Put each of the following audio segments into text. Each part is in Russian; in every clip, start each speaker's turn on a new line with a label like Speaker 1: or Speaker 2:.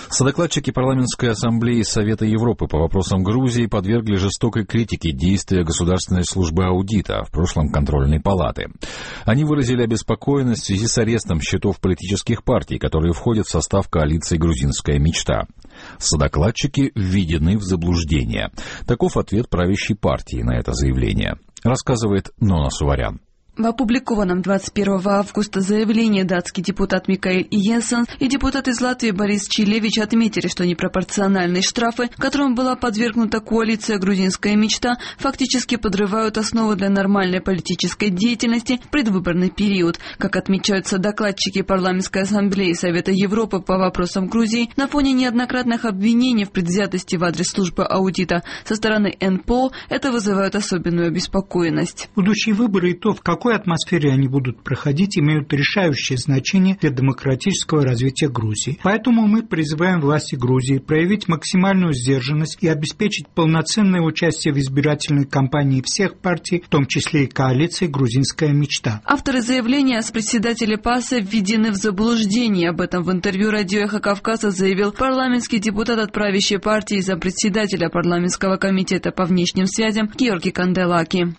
Speaker 1: Содокладчики парламентской ассамблеи Совета Европы по вопросам Грузии подвергли жестокой критике действия Государственной службы аудита, в прошлом контрольной палаты. Они выразили обеспокоенность в связи с арестом счетов политических партий, которые входят в состав коалиции «Грузинская мечта». Содокладчики введены в заблуждение. Таков ответ правящей партии на это заявление, рассказывает Нона Суварян.
Speaker 2: В опубликованном 21 августа заявлении датский депутат Микаэль Йенсен и депутат из Латвии Борис Чилевич отметили, что непропорциональные штрафы, которым была подвергнута коалиция «Грузинская мечта», фактически подрывают основы для нормальной политической деятельности в предвыборный период. Как отмечаются докладчики парламентской ассамблеи Совета Европы по вопросам Грузии, на фоне неоднократных обвинений в предвзятости в адрес службы аудита со стороны НПО, это вызывает особенную обеспокоенность.
Speaker 3: Будущие выборы и то, в какой атмосфере они будут проходить, имеют решающее значение для демократического развития Грузии. Поэтому мы призываем власти Грузии проявить максимальную сдержанность и обеспечить полноценное участие в избирательной кампании всех партий, в том числе и коалиции «Грузинская мечта».
Speaker 2: Авторы заявления с председателя ПАСа введены в заблуждение. Об этом в интервью радио «Эхо Кавказа» заявил парламентский депутат от правящей партии и зампредседателя парламентского комитета по внешним связям Георгий Канделаки.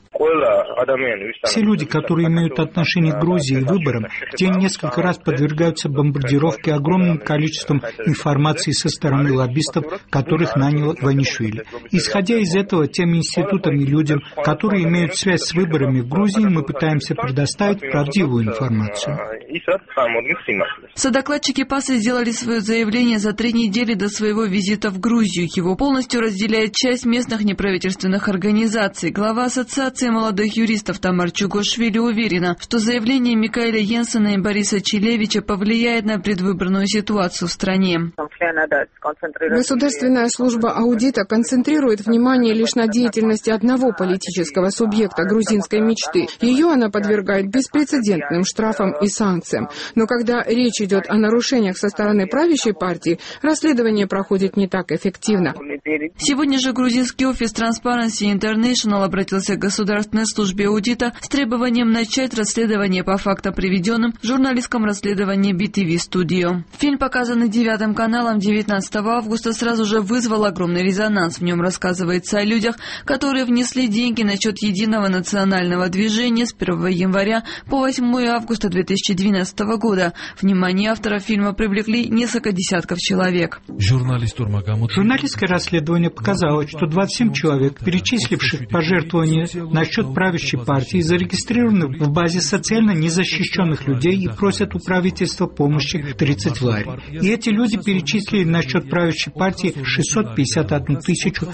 Speaker 3: Все люди, которые имеют отношение к Грузии и выборам, в день несколько раз подвергаются бомбардировке огромным количеством информации со стороны лоббистов, которых нанял Иванишвили. Исходя из этого, тем институтам и людям, которые имеют связь с выборами в Грузии, мы пытаемся предоставить правдивую информацию.
Speaker 2: Содокладчики ПАСа сделали свое заявление за 3 недели до своего визита в Грузию. Его полностью разделяет часть местных неправительственных организаций. Глава Ассоциации молодых юристов Тамар Чугошвили уверена, что заявление Микаэля Йенсена и Бориса Чилевича повлияет на предвыборную ситуацию в стране.
Speaker 4: Государственная служба аудита концентрирует внимание лишь на деятельности одного политического субъекта грузинской мечты. Ее она подвергает беспрецедентным штрафам и санкциям. Но когда речь идет о нарушениях со стороны правящей партии, расследование проходит не так эффективно.
Speaker 2: Сегодня же грузинский офис Transparency International обратился к Государственной службе аудита с требованием начать расследование по фактам, приведенным в журналистском расследовании BTV Studio. Фильм, показанный 9 каналом 19 августа, сразу же вызвал огромный резонанс. В нем рассказывается о людях, которые внесли деньги на счет единого национального движения с 1 января по 8 августа 2012 года. Внимание автора фильма привлекли несколько десятков человек.
Speaker 3: Журналистское расследование показало, что 27 человек, перечисливших пожертвования на счет правящей партии, зарегистрированы в базе социально незащищенных людей и просят у правительства помощи 30 лари. И эти люди перечислили на счет правящей партии 651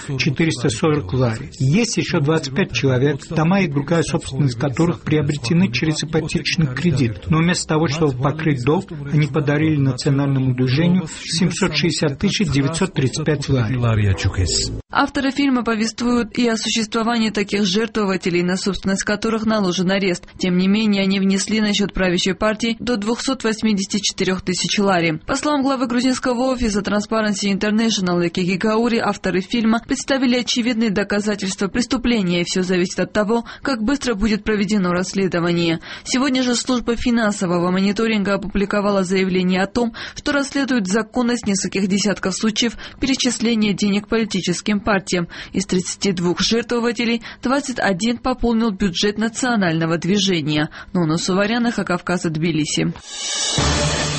Speaker 3: 440 лари. Есть еще 25 человек, дома и другая собственность которых приобретены через ипотечный кредит. Но вместо того, чтобы покрыть долг, они подарили национальному движению 760 935 лари.
Speaker 2: Авторы фильма повествуют и о существовании таких жертвователей, на собственность которых наложен арест. Тем не менее, они внесли на счет правящей партии до 284 тысяч лари. По словам главы грузинского офиса Transparency International Леки Гаури, авторы фильма представили очевидные доказательства преступления, и все зависит от того, как быстро будет проведено расследование. Сегодня же служба финансового мониторинга опубликовала заявление о том, что расследует законность нескольких десятков случаев перечисления денег политическим партиям. Из 32 жертвователей 21 пополнил бюджет национального движения. Нона Суварян, Эхо Кавказа, Тбилиси.